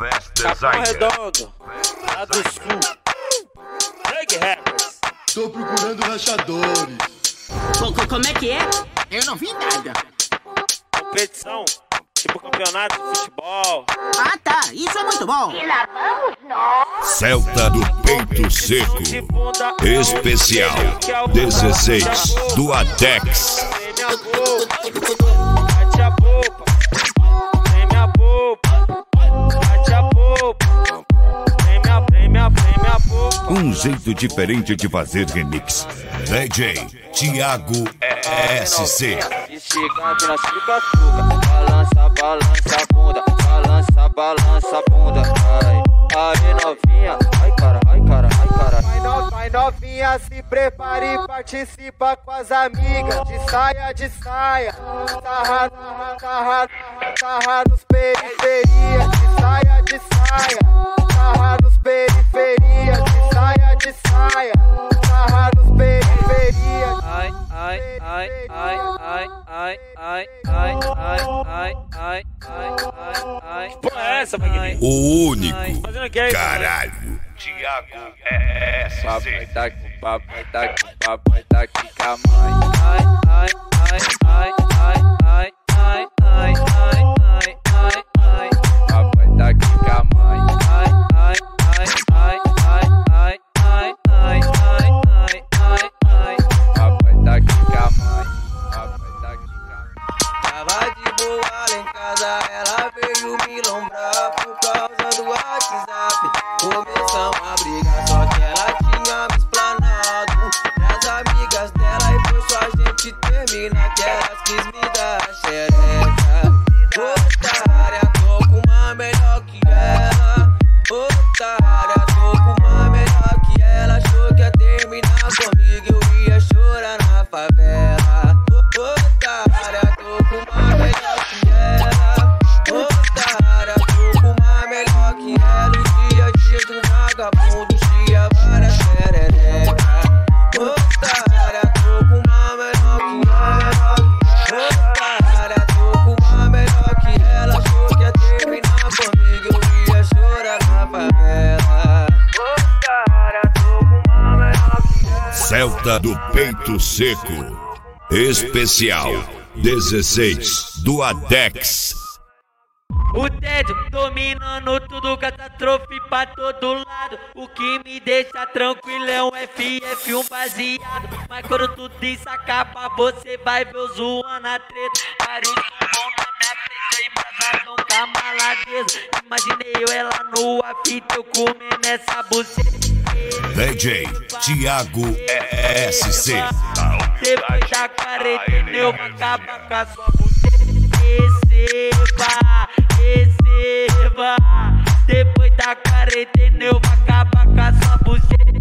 Capão Redondo, lá do sul. Drag Rappers. Tô procurando rachadores. Como é que é? Eu não vi nada. Competição, tipo campeonato de futebol. Ah tá, isso é muito bom. E lá vamos nós. Celta do Peito Seco. Especial 16 do Adex. Vem minha boca, bate a boca. Vem minha boca, bate a boca. Vem minha boca. Um jeito diferente de fazer remix. DJ Thiago SC. E chegando na suca. Balança, balança a bunda. Balança, balança a bunda. Aí novinha. Ai cara, ai cara, ai cara. Vai novinha, se prepare e participa com as amigas. De saia. Sarra nos periferia. De saia. Sarra nos periferia. De saia. Sarra nos periferia. Ai. Pô, é essa, Magninho? O único. Fazendo o que aí? Caralho. Thiago SC. Papai tá aqui com a mãe. Ai. Papai tá aqui com a mãe. Ai. Papai tá aqui com a mãe. Tava de boa lá em casa, ela veio me lombrar por causa do WhatsApp. Começamos a brigar, só que ela tinha me explanado pras amigas dela e foi só a gente terminar que elas quis me dar a xereca. Otária, tô com uma melhor que ela. Otária, tô com uma melhor que ela. Achou que ia terminar comigo, eu ia chorar na favela. Otária, tô com uma melhor que ela. Otária, tô com uma melhor que ela. O dia a dia do vagabundo tinha várias pererecas. Otária, tô com uma melhor que ela. Otária, tô com uma melhor que ela. Achou que ia terminar comigo, eu ia chorar na favela. Otária, tô com uma melhor que ela. Celta do Peito Seco. Especial 16 do Adex. O tédio dominando tudo, catástrofe pra todo lado. O que me deixa tranquilo é um FF, um baseado. Mas quando tudo isso acaba, você vai ver eu zoando a treta. Vários bom na minha frente, embasadão com a maladeza. Imaginei eu ela nua, fita, eu comendo essa buceta. DJ Thiago SC. Depois da quarentena eu vou acabar com a sua buceta. Receba. Depois da quarentena eu vou acabar com a sua buceta.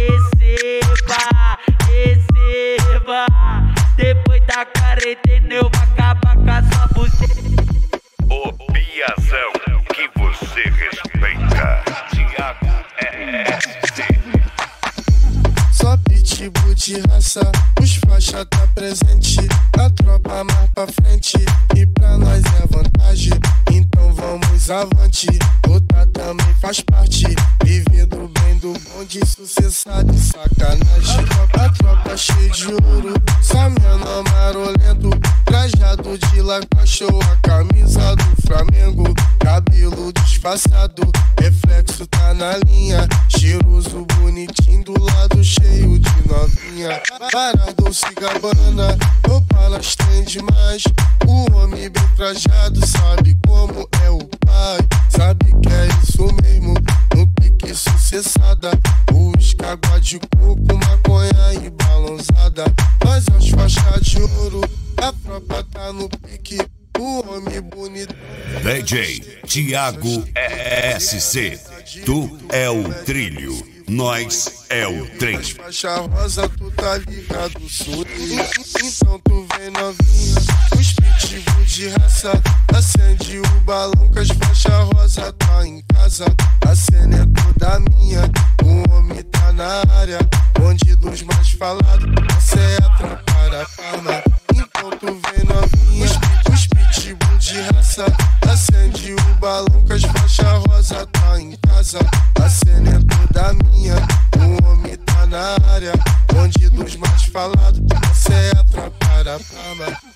Receba. Depois da quarentena eu vou acabar com a sua buceta. O piazão que você respeita. Thiago SC. Só pitbull de raça, os faixa tá presente. A tropa mais pra frente, e pra nós é vantagem. Então vamos avante, luta também faz parte. Vivendo bem do bonde, sucessado de sacanagem. A tropa cheia de ouro, só menor marolento. Trajado de lacoste ou a camisa do Flamengo. Cabelo disfarçado, reflexo tá na linha. Cheiroso, bonitinho, do lado cheio de novinha. Para Dolce Gabbana, roupa elas têm demais. O homem bem trajado sabe como é o pai. Sabe que é isso mesmo, no pique sucessada. Os cágua de coco, maconha e balãozada. Nós é os faixa de ouro, a tropa tá no pique. O homem bonito. DJ Thiago SC. Tu é o trilho, nós é o trem. Faixa rosa, tu tá ligado, sorriso. Então tu vem novinha, os pitbull de raça. Acende o balão com as faixas rosa, tá em casa. A cena é toda minha, o homem tá na área. Onde dos mais falados, essa é a tropa da farma. Então tu vem novinha, os pitbull de raça. Acende o balão com as faixas rosa. casa, tá em casa. A cena é toda minha, o homem tá na área. Bonde dos mais falados, você é a tropa da fama.